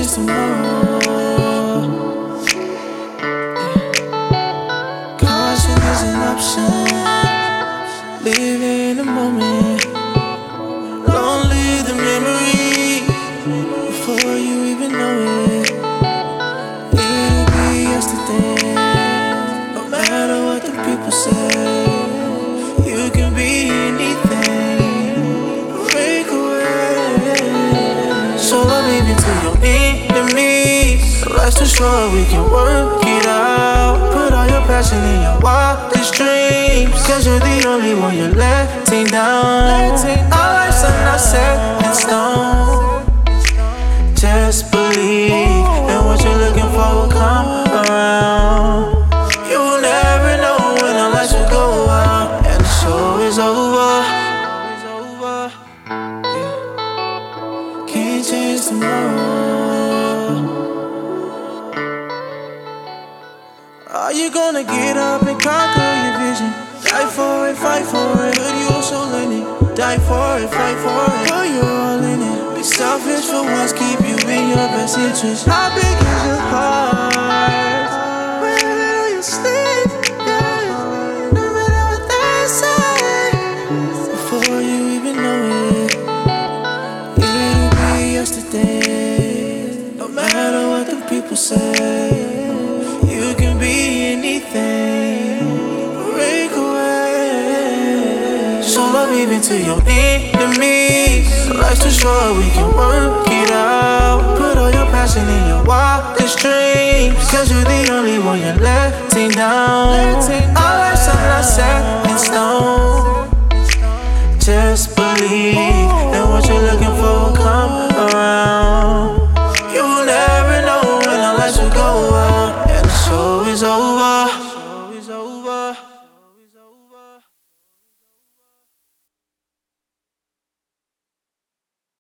change tomorrow. Caution is an option. Live in the moment. Long live the memory before you even know it. It'll be yesterday. No matter what the people say, you can be anything. Break away. So love me to your enemies. Life's too short, we can work it out. Put all your passion in your wildest dreams, 'cause you're the only one you're letting down. Our lives are not set in stone. Just believe, and what you're looking for will come around. You will never know when our lights will go out and the show is over. Can't change tomorrow. Are you gonna get up and conquer your vision? Die for it, fight for it. Could you also learn it? Die for it, fight for it. Put your all in it. Be selfish for once, keep you in your best interest. How big is your heart? Where will you sleep? Yeah. No matter what they say, before you even know it, it'll be yesterday. No matter what the people say, you can be anything. Break away. So love even to your enemies. Life's too short, we can work it out. Put all your passion in your wildest dreams, 'cause you're the only one you're letting down. Our lives are not set in stone. Just believe.